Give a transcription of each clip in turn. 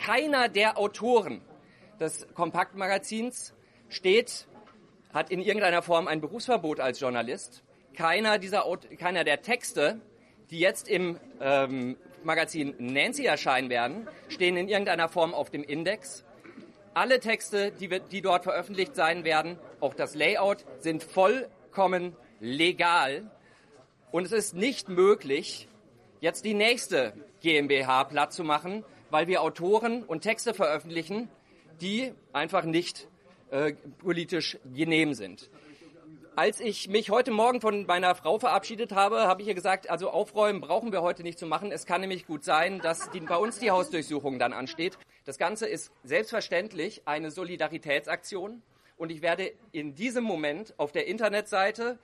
keiner der Autoren des Kompaktmagazins hat in irgendeiner Form ein Berufsverbot als Journalist. Keiner der Texte, die jetzt im Magazin Nancy erscheinen werden, stehen in irgendeiner Form auf dem Index. Alle Texte, die dort veröffentlicht sein werden, auch das Layout, sind vollkommen legal. Und es ist nicht möglich, jetzt die nächste GmbH platt zu machen, weil wir Autoren und Texte veröffentlichen, die einfach nicht politisch genehm sind. Als ich mich heute Morgen von meiner Frau verabschiedet habe, habe ich ihr gesagt, also aufräumen brauchen wir heute nicht zu machen. Es kann nämlich gut sein, dass bei uns die Hausdurchsuchung dann ansteht. Das Ganze ist selbstverständlich eine Solidaritätsaktion. Und ich werde in diesem Moment auf der Internetseite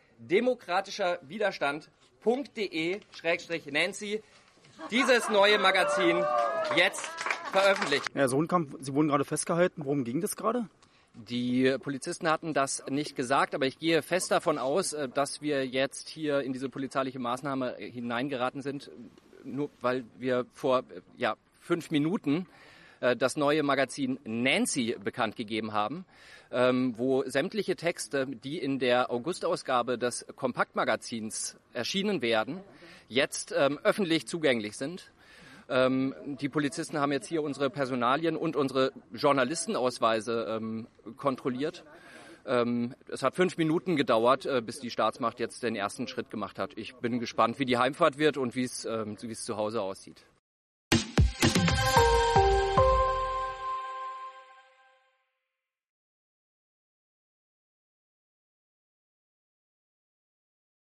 demokratischerwiderstand.de/Nancy dieses neue Magazin jetzt veröffentlichen. Herr Sohnkamp, Sie wurden gerade festgehalten. Worum ging das gerade? Die Polizisten hatten das nicht gesagt, aber ich gehe fest davon aus, dass wir jetzt hier in diese polizeiliche Maßnahme hineingeraten sind, nur weil wir vor 5 Minuten das neue Magazin Nancy bekannt gegeben haben, wo sämtliche Texte, die in der Augustausgabe des Kompaktmagazins erschienen werden, jetzt öffentlich zugänglich sind. Die Polizisten haben jetzt hier unsere Personalien und unsere Journalistenausweise kontrolliert. Es hat 5 Minuten gedauert, bis die Staatsmacht jetzt den ersten Schritt gemacht hat. Ich bin gespannt, wie die Heimfahrt wird und wie es zu Hause aussieht.